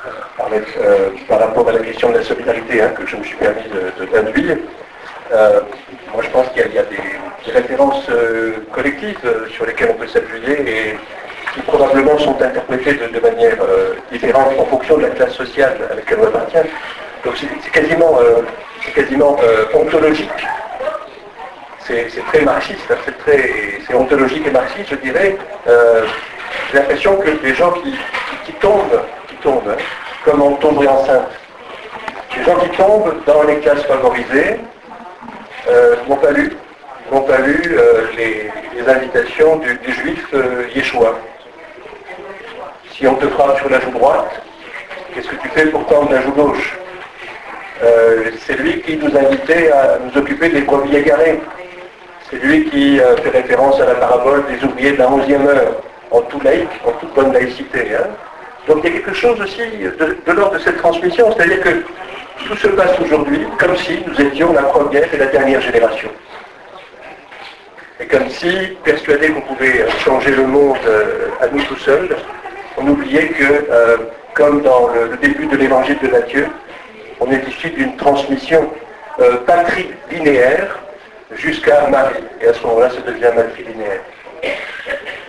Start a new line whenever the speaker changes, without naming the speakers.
par rapport à la question de la solidarité que je me suis permis d'induire. Moi, je pense qu'il y a des références collectives sur lesquelles on peut s'appuyer et qui probablement sont interprétées de manière différente en fonction de la classe sociale à laquelle on appartient. Donc c'est quasiment ontologique. C'est très marxiste, c'est ontologique et marxiste, je dirais. J'ai l'impression que les gens qui tombent, comme on tomberait enceinte, les gens qui tombent dans les classes favorisées n'ont pas lu les invitations du juif Yeshua. Si on te frappe sur la joue droite, qu'est-ce que tu fais pour tendre la joue gauche? C'est lui qui nous invitait à nous occuper des brebis égarées. C'est lui qui fait référence à la parabole des ouvriers de la 11e heure, en tout laïque, en toute bonne laïcité. Donc il y a quelque chose aussi de l'ordre de cette transmission, c'est-à-dire que tout se passe aujourd'hui comme si nous étions la première et la dernière génération. Et comme si, persuadés qu'on pouvait changer le monde à nous tout seuls, on oubliait que, comme dans le début de l'évangile de Matthieu, on est issu d'une transmission patrilinéaire jusqu'à Marie. Et à ce moment-là, ça devient matrilinéaire.